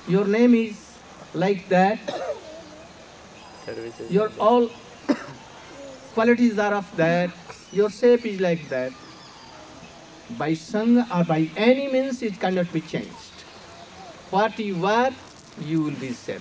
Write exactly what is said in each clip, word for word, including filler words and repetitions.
your name is like that, your all qualities are of that, your shape is like that. By sung or by any means it cannot be changed. What you are, you will be same.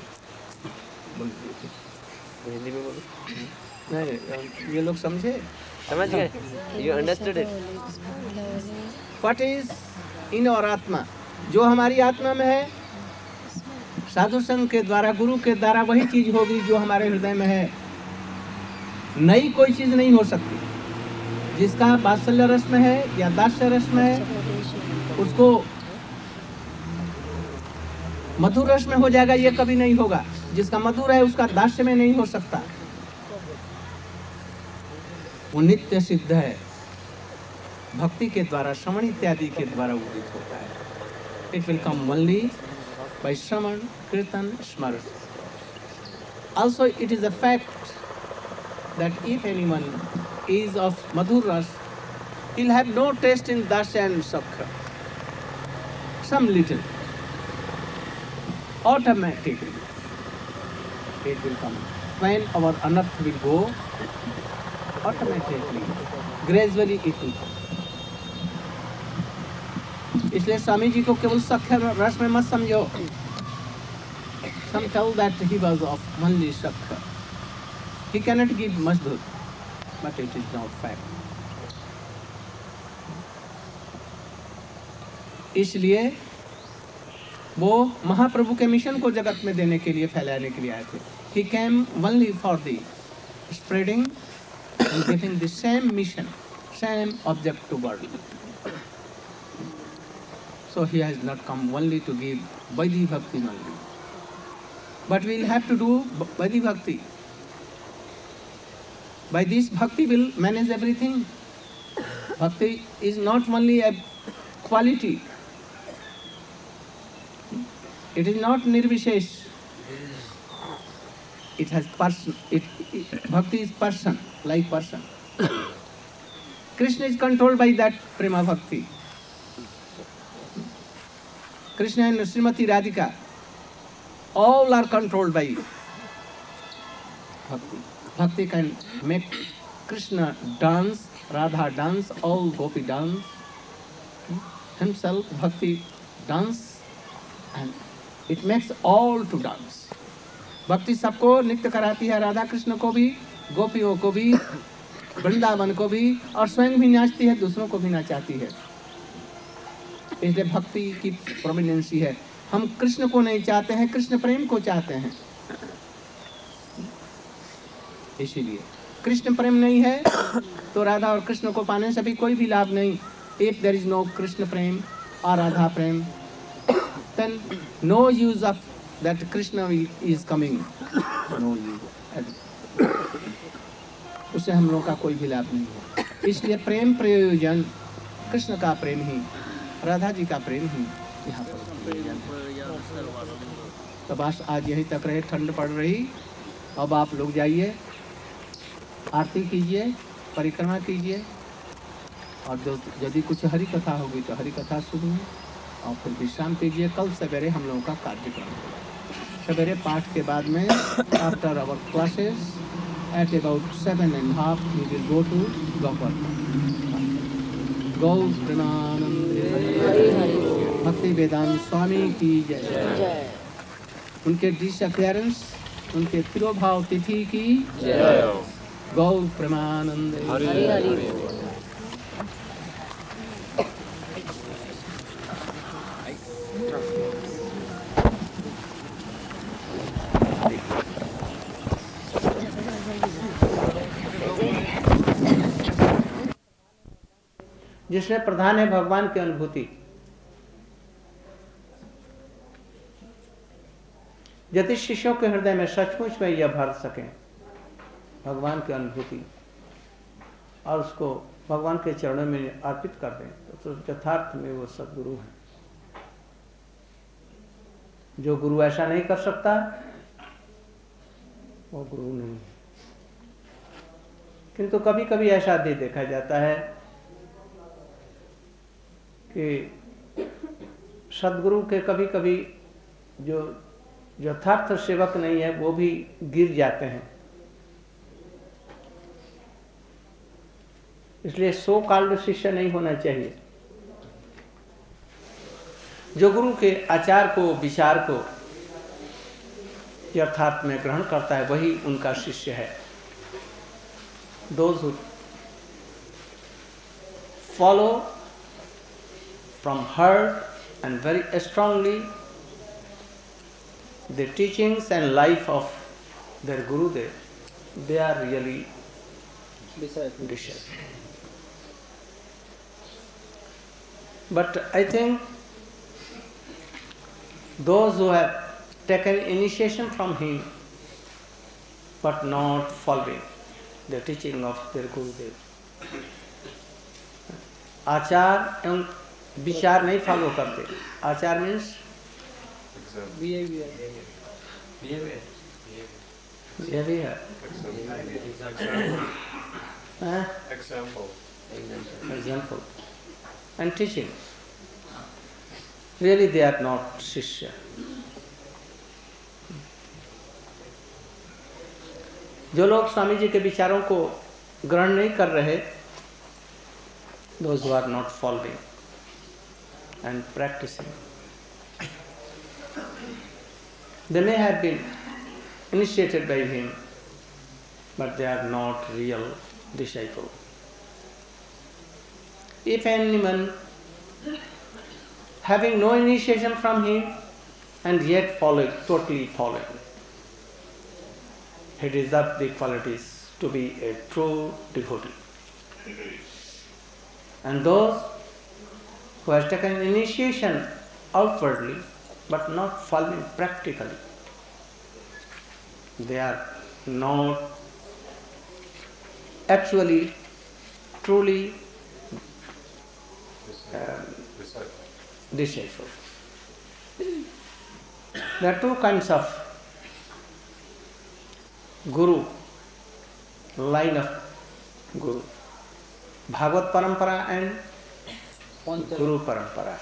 Hindi में बोलो। नहीं, ये लोग समझे? समझ गए? You understood it? What is in our आत्मा, जो हमारी आत्मा में है, साधु संघ के द्वारा, गुरु के द्वारा वही चीज होगी जो हमारे हृदय में है। नई कोई चीज नहीं हो सकती। जिसका वात्सल्य रस में है या दास्य रस में है, उसको मधुर रस में हो जाएगा, ये कभी नहीं होगा। जिसका मधुर है उसका दास्य में नहीं हो सकता। वो नित्य सिद्ध है, भक्ति के द्वारा, श्रवण इत्यादि के द्वारा उदित होता है। It will come only by shravan, kirtan, smaran. Also it is a fact that if anyone is of madhur ras, he'll have no taste in dasya and sakha. Some little. Automatically it will come. When our anarth will go, automatically, gradually it will come. इसलिए स्वामी जी को केवल सख्य रस में मत समझो। Some tell that he was of only sakha. He cannot give madhur, but it is not fact. इसलिए वो महाप्रभु के मिशन को जगत में देने के लिए, फैलाने के लिए आए थे। He came only for the spreading and giving the same mission, same object to world. So he has not come only to give Vaidhi Bhakti only. But we will have to do Vaidhi Bhakti. By this Bhakti will manage everything. Bhakti is not only a quality. It is not nirvishesh. It has person. It, it, bhakti is person, like person. Krishna is controlled by that prema bhakti. Krishna and Srimati Radhika, all are controlled by bhakti. Bhakti can make Krishna dance, Radha dance, all gopi dance. Himself, bhakti dance, and it makes all to dance. भक्ति सबको नृत्य कराती है, राधा कृष्ण को भी, गोपियों को भी, वृंदावन को भी, और स्वयं भी नाचती है, दूसरों को भी नाचाती है। इसलिए भक्ति की प्रोमिनेंसी है। हम कृष्ण को नहीं चाहते हैं, कृष्ण प्रेम को चाहते हैं। इसीलिए कृष्ण प्रेम नहीं है तो राधा और कृष्ण को पाने से भी कोई भी लाभ नहीं। If there is no Krishna प्रेम और राधा प्रेम, then no use of that Krishna is coming. No use. उससे हम लोगों का कोई भी लाभ नहीं है। इसलिए प्रेम प्रयोजन कृष्ण का प्रेम ही, राधा जी का प्रेम ही यहाँ पर प्रयोजन है। तो बस आज यहीं तक रहे, ठंड पड़ रही। अब आप लोग जाइए, आरती कीजिए, परिक्रमा कीजिए, और जो यदि कुछ हरि कथा होगी तो हरि कथा सुनिए, और फिर विश्राम कीजिए। कल सवेरे हम लोगों का कार्यक्रम होगा। सवेरे पाठ के बाद में after hour classes at about seven and half we will go to Govardhan. गौ प्रेमानंद भक्ति वेदांत स्वामी की जय। उनके डिसअपियरेंस, उनके तिरोभाव तिथि की जय। गौ प्रेमानंद। जिसमें प्रधान है भगवान की अनुभूति। यदि शिष्यों के हृदय में सचमुच में यह भर सके भगवान की अनुभूति, और उसको भगवान के चरणों में अर्पित कर दें, तो यथार्थ में वो सद्गुरु है। जो गुरु ऐसा नहीं कर सकता वो गुरु नहीं है। किंतु कभी कभी ऐसा भी देखा जाता है कि सद्गुरु के कभी कभी जो यथार्थ सेवक नहीं है वो भी गिर जाते हैं। इसलिए सो काल्ड शिष्य नहीं होना चाहिए। जो गुरु के आचार को, विचार को यथार्थ में ग्रहण करता है वही उनका शिष्य है। Those who follow from heart and very strongly the teachings and life of their Gurudev, they are really disciples. But I think those who have taken initiation from him but not following the teaching of their Gurudev, आचार एवं विचार नहीं follow करते। Achar means behaviour, example, example, and teaching. Really, they are not shishya. जो लोग स्वामी जी के विचारों को ग्रहण नहीं कर रहे, those who are not following and practicing, they may have been initiated by him, but they are not real disciples. If anyone having no initiation from him and yet following, totally following, he deserves the qualities to be a true devotee. And those who have taken initiation outwardly but not following practically, they are not actually, truly um, disciples. There are two kinds of Guru, line of Guru, Bhagavad Parampara and Guru Parampara.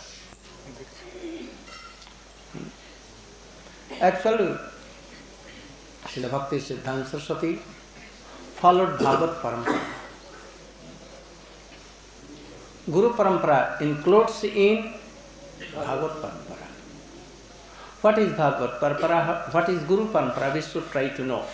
Actually, Srila Bhakti Siddhanta Saraswati followed Bhagavad Parampara. Guru Parampara includes in Bhagavad Parampara. What is Bhagavad Parampara? What is Guru Parampara? We should try to know.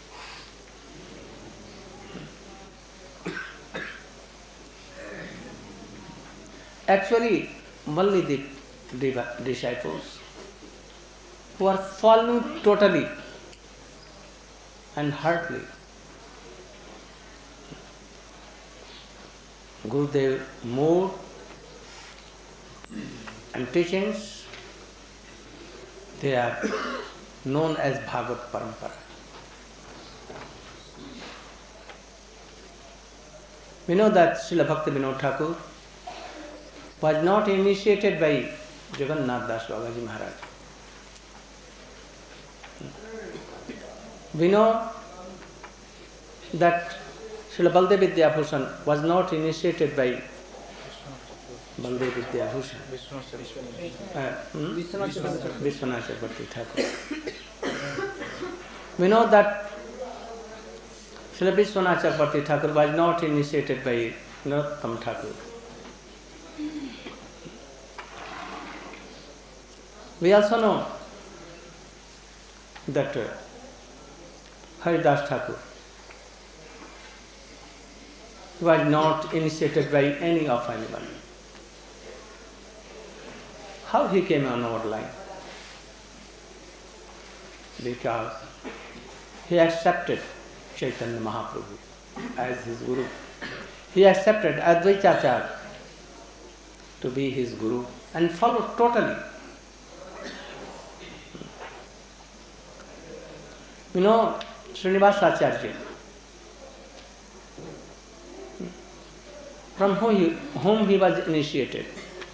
Actually, only the disciples who are following totally and heartily Gurudev mood and teachings, they are known as Bhagavad Parampara. We know that Srila Bhakti Vinod Thakur was not initiated by Jagannath Das Babaji Maharaj. We know that Srila Baldev Vidyabhushan was not initiated by Baldev Vidyabhushan. Uh, hmm? Vishwanath Chakravarti Thakur. We know that Srila Vishwanath Chakravarti Thakur was not initiated by Narottam Thakur. We also know that uh, Haridas Thakur was not initiated by any of anyone. How he came on our line? Because he accepted Chaitanya Mahaprabhu as his Guru. He accepted Advaita Acharya to be his Guru and followed totally. You know, Srinivasa Acharya, from whom he, whom he was initiated?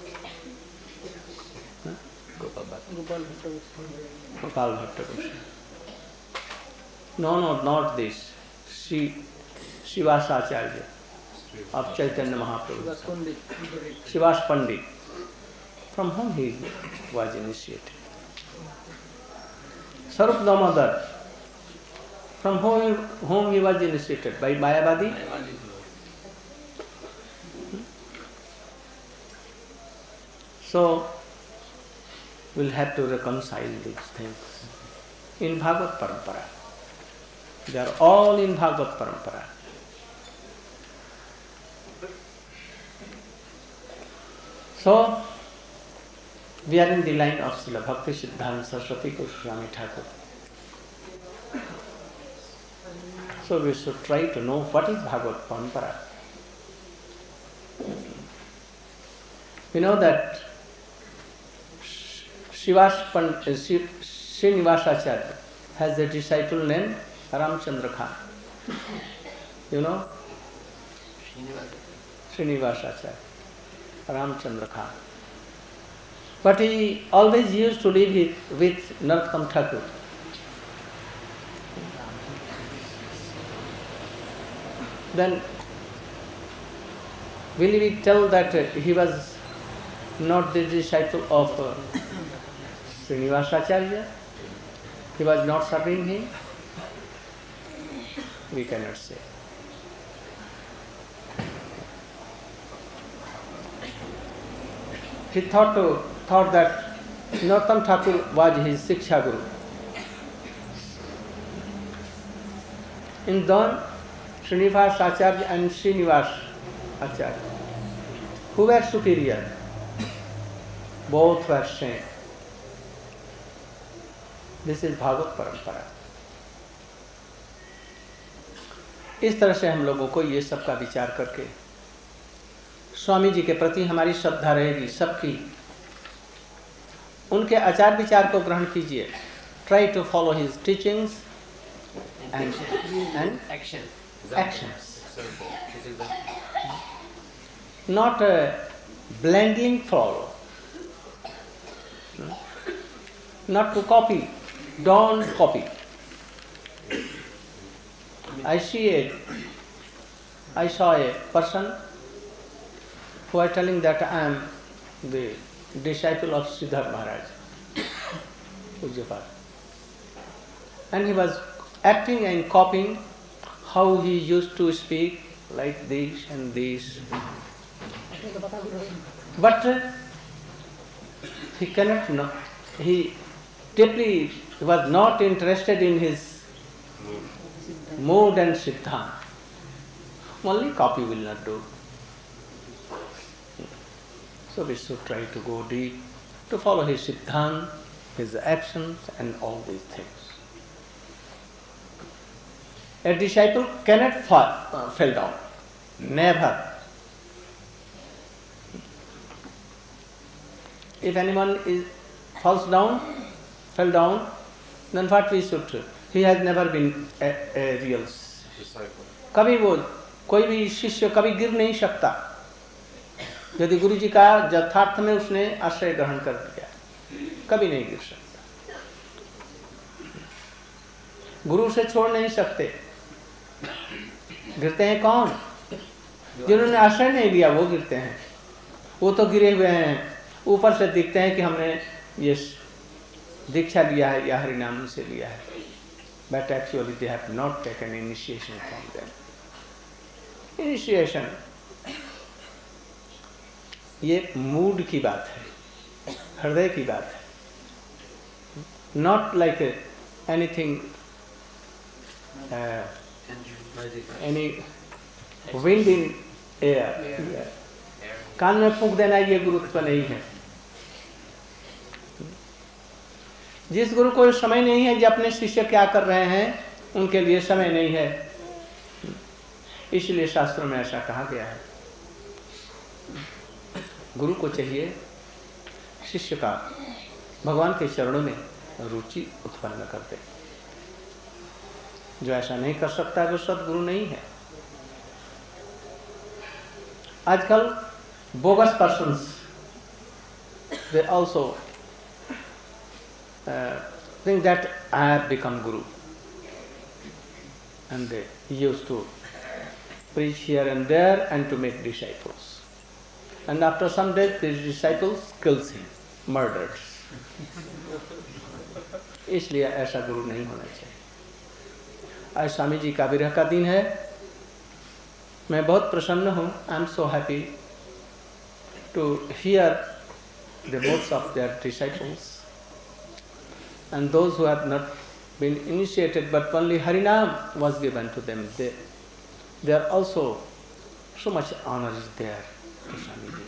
Gopal Bhatta Goswami. No, no, not this. Sri Srivasa Acharya of Chaitanya Mahaprabhu. Srivas Pandit, from whom he was initiated. Sarup Damodar, from whom, whom he was initiated? By Mayavadi? So, we'll have to reconcile these things in Bhagavad Parampara. They are all in Bhagavad Parampara. So, we are in the line of Srila Bhakti Siddhanta Saraswati Goswami Thakur. So we should try to know what is Bhagavad Parampara. We know that Shivas Pand, uh, Srinivasacharya has a disciple named Ramchandra Khan. You know? Srinivasacharya. Ramchandra Khan. But he always used to live with, with Narottam Thakur. Then, will we tell that uh, he was not the disciple of uh, Srinivasacharya? He was not serving him? We cannot say. He thought to, thought that Narottam Thakur was his Siksha Guru. In dawn, Srinivas Acharya and Srinivas Acharya, who were superior? Both were same. This is Bhagavad Parampara. इस तरह से हम लोगों को ये सब का विचार करके स्वामी जी के प्रति हमारी श्रद्धा रहेगी सबकी. उनके आचार विचार को ग्रहण कीजिए. Try to follow his teachings and, and Action. actions. Not a blindly follow. Not to copy. Don't copy. I see a, I saw a person who was telling that I am the disciple of Siddhartha Maharaj, Pujyapad. And he was acting and copying how he used to speak like this and this. But uh, he cannot know. He deeply was not interested in his mood and siddhanta. Only copy will not do. So we should try to go deep, to follow his siddhanta, his actions and all these things. A disciple cannot fall, uh, fall down. Never. If anyone is falls down, fell down, then what we should do? He has never been a, a real disciple. कभी वो कोई भी शिष्य कभी गिर नहीं सकता यदि गुरु जी का यथार्थ में उसने आश्रय ग्रहण कर लिया. कभी नहीं गिर सकता. गुरु से छोड़ नहीं सकते. गिरते हैं कौन? जिन्होंने आश्रय नहीं लिया वो गिरते हैं. वो तो गिरे हुए हैं, ऊपर से दिखते हैं कि हमने ये दीक्षा लिया है या हरिनाम से लिया है. But actually they have not taken initiation from them. Initiation ये मूड की बात है, हृदय की बात है. Not like a, anything uh, any wind in air. कान में फूंक देना ये गुरुत्व नहीं है. जिस गुरु को समय नहीं है जो अपने शिष्य क्या कर रहे हैं उनके लिए समय नहीं है. इसलिए शास्त्रों में ऐसा कहा गया है. गुरु को चाहिए शिष्य का भगवान के चरणों में रुचि उत्पन्न कर दे. जो ऐसा नहीं कर सकता वो सद्गुरु नहीं है. आजकल bogus persons they also Uh, think that I have become Guru. And they used to preach here and there and to make disciples. And after some days, these disciples kills him, murders. इसलिए ऐसा गुरु नहीं होना चाहिए। आज स्वामी जी का विरह का दिन है। मैं बहुत प्रसन्न हूँ। I am so happy to hear the words of their disciples and those who have not been initiated but only Harinam was given to them. They, they are also, so much honor is there to Swamiji.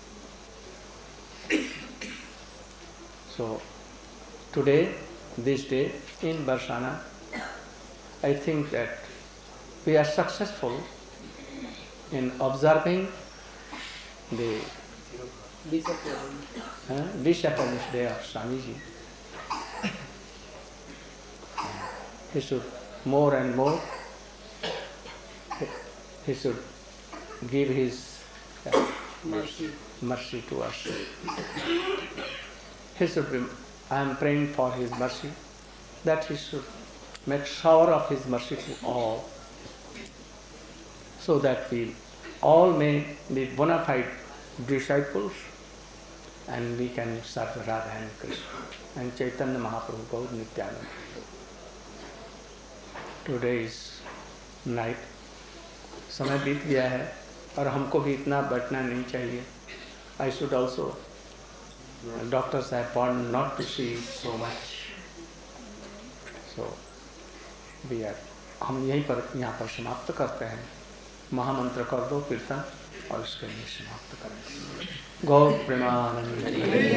So today, this day in Barsana, I think that we are successful in observing the uh, disappointed day of Swamiji. He should more and more, he should give his uh, mercy. mercy to us. He should be, I am praying for his mercy, that he should make shower of his mercy to all, so that we all may be bona fide disciples and we can serve Radha and Krishna and Chaitanya Mahaprabhu Gaur Nityananda. Today is night, समय बीत गया है और हमको भी इतना बैठना नहीं चाहिए. I should also, doctors have warned not to see so much. So we are, हम यहीं पर यहाँ पर समाप्त करते हैं. महामंत्र कर दो कीर्तन और इसके लिए समाप्त करें. गौ Premanand.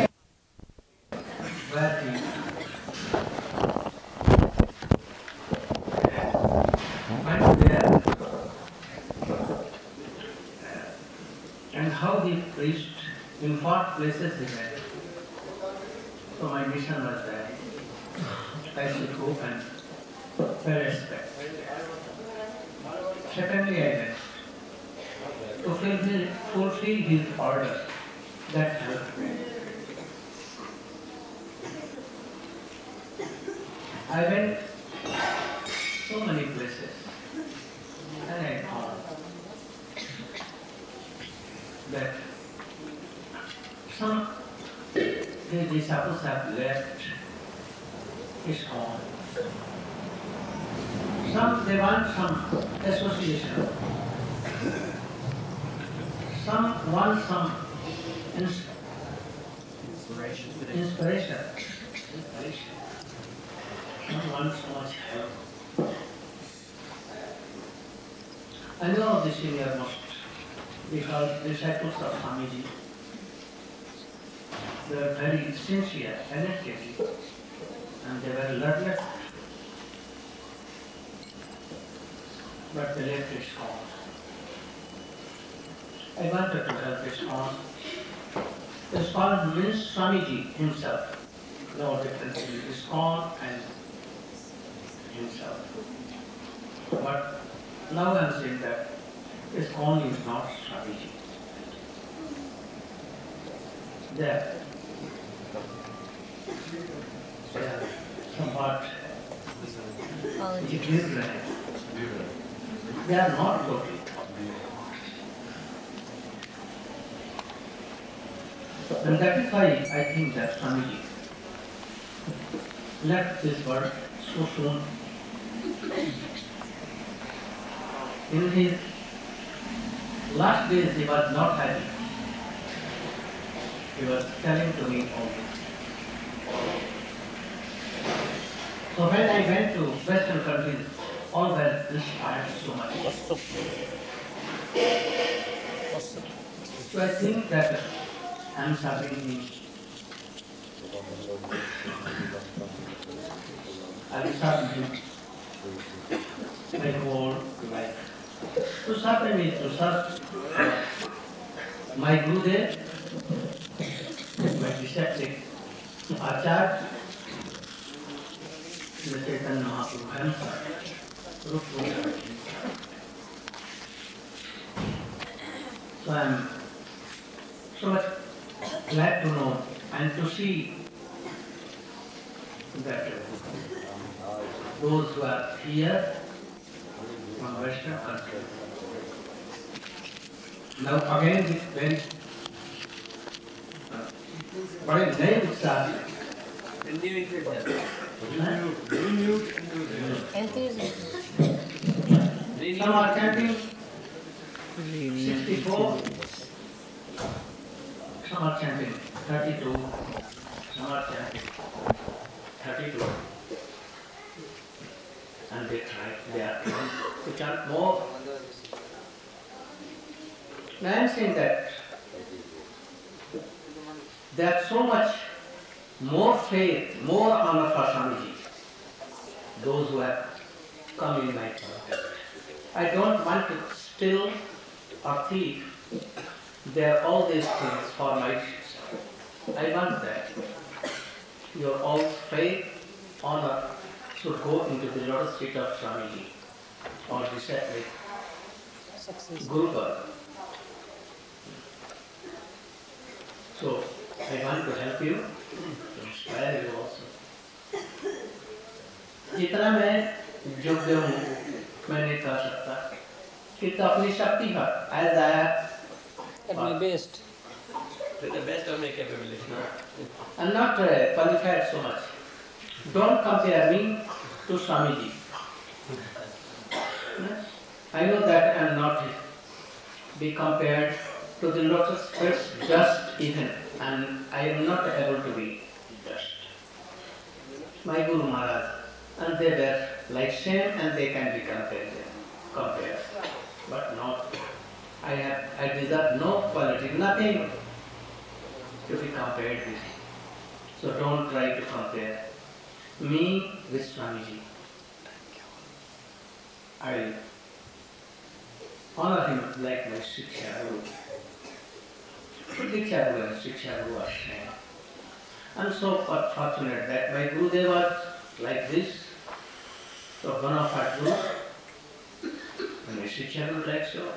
And how he preached, in what places he went. So my mission was that I should go and pay respect. Secondly, I went to fulfill, fulfill his order. That helped me. I went so many places and I found that some the disciples have left ISKCON. Some they want some association. Some want some ins inspiration. Inspiration. Inspiration. Some want so much help. I know the senior most. Because disciples of Swamiji, they were very sincere, energetic, and they were learned, but they left ISKCON. I wanted to help ISKCon. ISKCon means Swamiji himself. No difference between ISKCon and himself. But now I am saying that ISKCon is not Swamiji. They are, they are somewhat ignorant. They are not totally. And that is why I think that Swamiji left this world so soon. In his last days, he was not happy. He was telling to me always. So when I went to Western countries, all were inspired so much. So I think that I am serving him. I will serve him my whole life. To serve him is to serve my Gurudev, my disciple, Acharya, the Chaitanya Mahaprabhu himself, Rup Goswami. So I am so much glad to know and to see that those who are here from Western countries, now again with very बड़े नए उत्साह से Some are chanting sixty-four, some are chanting thirty-two, some are chanting thirty-two. And they try, they are trying to chant more. Now I am saying that there's so much more faith, more honor for Swamiji, those who have come in my path. I don't want to steal or thief their all these things for myself. I want that your all faith, honor should go into the lotus feet of Swamiji or the sacred Guru Bhagavad. So I want to help you, to inspire you also. जितना मैं योग्य हूँ मैं नहीं कर सकता, कितना अपनी शक्ति का as I At my best. To the best of my capability. am not uh, qualified so much. Don't compare me to Swamiji. I know that I am not be compared to the lotus feet just even, and I am not able to be just. My Guru Maharaj, and they were like same, and they can be compared. compared. But not. I have, I deserve no quality, nothing to be compared with. So don't try to compare me with Swamiji. I honor him like my Shiksha Guru. Diksha Guru and Shiksha Guru are same. I'm so fortunate that my Gurudev was like this, so bona fide Guru, and my Shiksha Guru like so.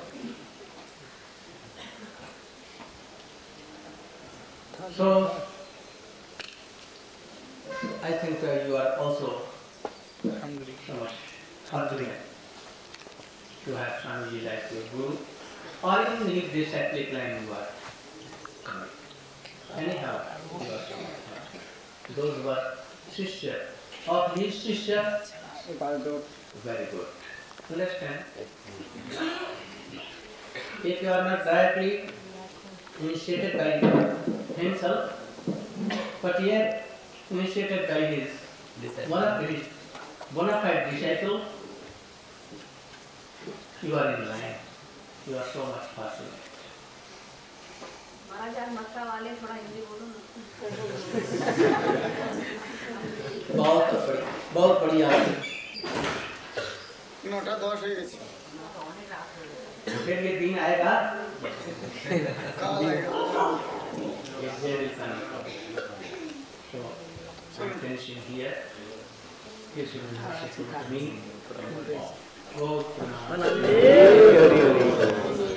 So, I think uh, you are also Hungry. so much hungry to have Swamiji like your Guru, or even if this cyclic line you are coming. Anyhow, you are coming. Those who are Shishya, of his Shishya, very good. Understand? If you are not directly initiated by himself, but yet initiated by his one of his bona fide disciple, you are in line. You are so much fortunate. महाराज आज मक्का वाले थोड़ा हिंदी बोलो ना। बहुत बढ़िया, बहुत बढ़िया। NOTA दस हो गई। फिर ये दिन आएगा। काल आएगा। It's very funny. So I'm finishing here. Here's your message to me. Oh,